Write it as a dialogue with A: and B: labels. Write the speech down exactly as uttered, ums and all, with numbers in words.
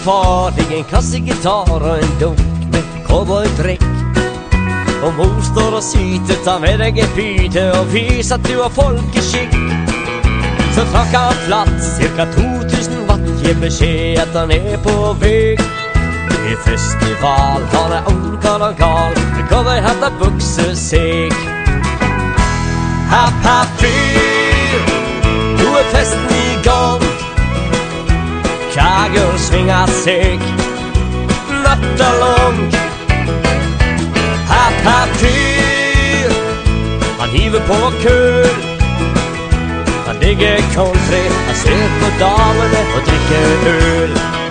A: far i en kassegitar og en dunk med cowboydrikk. Og mor står og syter, ta med deg en pyte og vis at du har folkeskikk. Så trakk han platt, cirka to tusen watt, gir beskjed at han er på vei. I festival, han er ungkall og gal, med cowboyhatt og bukseseg. Happ, happ, fyr, nå er festen i gang. Kager svinger seg, natta lang. Happ, happ, fyr, han hiver på køl. Han digger country, han ser på damene og drikker øl.